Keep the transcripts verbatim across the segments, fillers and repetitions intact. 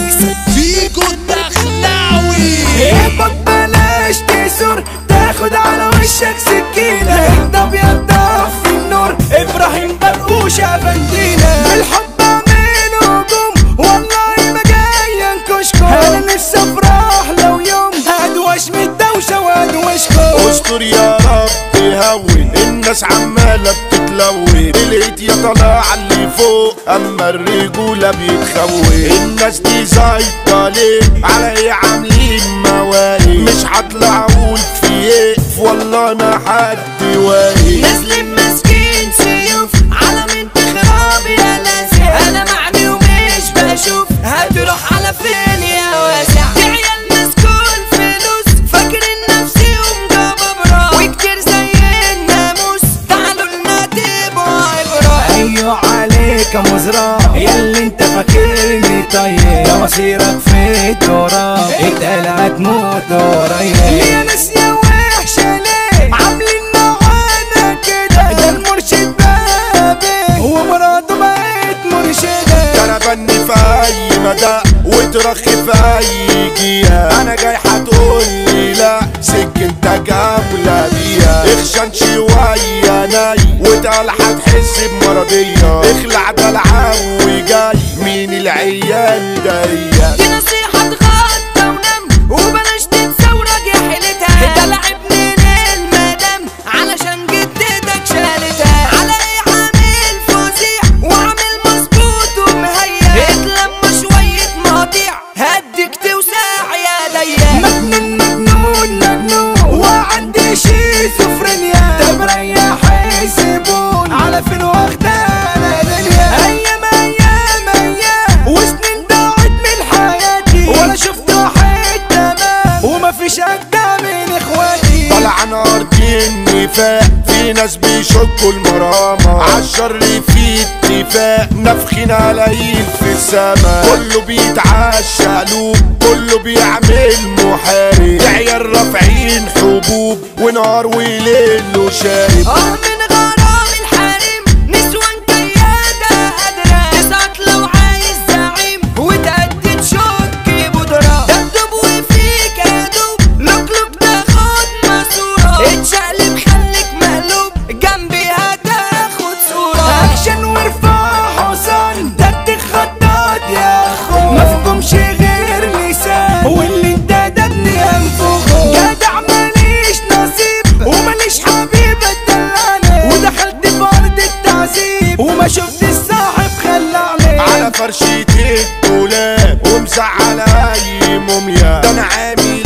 ميكس فيكو الدخلاوي. اهبط بلاش تسور تاخد على وشك سكينة. انت ابيض في النور ابراهيم برقوش افندينا. بالحب اعمل هجوم والله ما جاي انكشكم. انا نفسي افرح لو يوم هدوش من الدوشة وادوشكم. استر يا رب هون الناس عمالة بتتلوي. بلقيت يا طلع اللي فوق اما الرجولة بيتخوي. الناس دي زايطة ليه على ايه عاملين مواقف. مش هطلع اقول في ايه والله ما حد واقف. نازلين ماسكين سيوف على منت خراب يا لاسع. انا معني ومش بشوف هتروح على فين يا واسع. دي عيال مسكون فلوس فاكرين نفسيهم جبابرة وكتير زي الناموس. تعالوا لنا تبقوا عبرة. ايوه عليك يا مزرعة ياللي انت فاكرني طيب. ده مصيرك في التراب اتقال هتموت قريب. يا ناس يا وحشة ليه عاملين معانا كده. ده المرشد بابي ومراته بقت مرشدة. كربني في اي مدى وترخي في اي جهة. انا جاي هتقولي لا سكنتك اولى بيها. اخشن شوية ناي وتقال هتحس بمرضية. اخلع دلعة وجاي مين العيال ديا. دي نصيحة اتغطى ونام وبلاش تنسى وراجع حيلتها. ده لعب من المدام علشان جدتك شالتها. على ايه عامل فظيع وعامل مظبوط ومهيأ. اتلم شوية مقاطيع هديك توسع يا ضيق. مجنون مجنون مجنون وعندي شيزوفرينيا. ده مريح الزبون على فين واخدانا دنيا. ايام ايام ايام وسنين ضاعت من حياتي ولا شفت واحد تمام ومفيش اجدع من اخواتي. طلع نار دي النفاق في ناس بيشكوا المرامة. عالشر في اتفاق نفخين قلايل في السما. كله بيتعشى قلوب كله بيعمل محارب. عيال رافعين حبوب ونهار وليل وشارب. اه من غرام الحريم نسوان كيادة قادرة. تسعك لو عايز زعيم وتأدي تشك بودرة. دبدب وفيك ادوب لوك لوك تاخد ماسورة. اتشقلب خليك مقلوب جنبي هتاخد صورة. اكشن وارفع حصان تديك خطات يا اخو. مفهومش غير لسان واللي انت دبني انفخه. جدع ماليش نصيب وماليش حبيب اتدلعني. ودخلت في ارض التعذيب وما شفت الصاحب خلعني. على فرشة الدولاب ومزعل اي موميا. ده انا عامل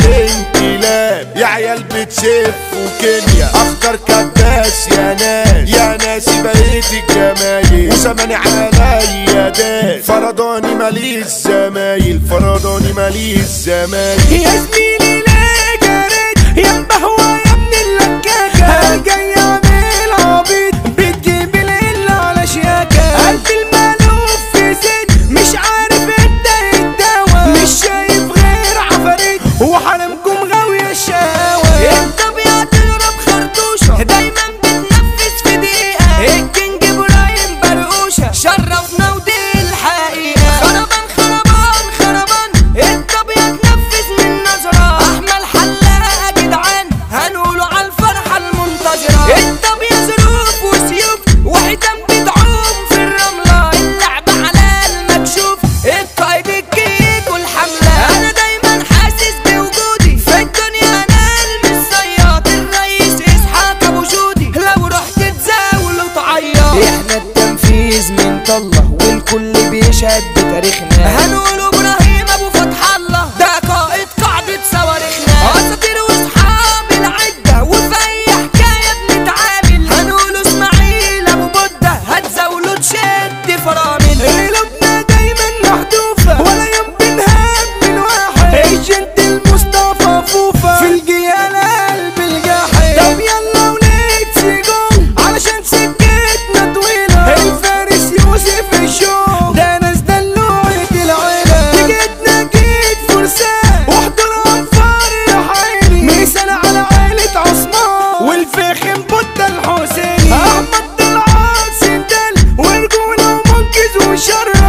انقلاب يا عيال بتسف وكيميا. اختار كداس يا ناس يا ناسي بقيت الجمايل. وزماني عليا داس فرضاني ماليش زمايل. فرضاني ماليش زمايل. يا زميلي ليه جريت يا مبهوى يا ابن اللكاكة. جاي اعمل عبيط بتجيب القلة على شياكة. قلب المألوف في زيت مش عارف ابدا يتداوى. مش شايف غير عفاريت وحرمكم غاوية الشقاوة. انت بيضرب خرطوشة دايما بتنفذ في دقيقة. الكينج ابراهيم برقوشة شرفنا ودي الحقيقة. خربان خربان خربان انت بيتنفذ من نظرة. احمد حلاقة جدعان هنقوله على الفرحة المنتظرة. انت بيظروف وسيوف وحيتان بتعوم في الرملة. اللعب على المكشوف القائد الكيك والحملة. انا دايما حاسس بوجودي في الدنيا. انا المصياد الرئيس اسحاق ابو جودي. لو رحت تزاول وتعيط احنا التنفيذ من طله والكل بيشهد بتاريخنا. هنقوله ابراهيم ابو فتح الله ده قائد قاعدة صواريخنا. اساطير واصحاب العدة وفي اي حكاية بنتعامل. هنقوله اسماعيل ابو بودة هتزاوله تشد فرامل. قلوبنا دايما محذوفة ولا يوم بنهاب من واحد. ايجنت المصطفى فوفا في الجيال قلب الجاحد. طب يلا وليت سيجون علشان سكتنا طويلة. الفارس يوسف الشو ده ناس دلوعة العيلة. تجيتنا جيت فرسان واحضر انفار يا حيلي. مثال على عيلة عثمان والفخم بودة الحسيني. احمد طلعت سندال ورجولة ومنقذ وشر.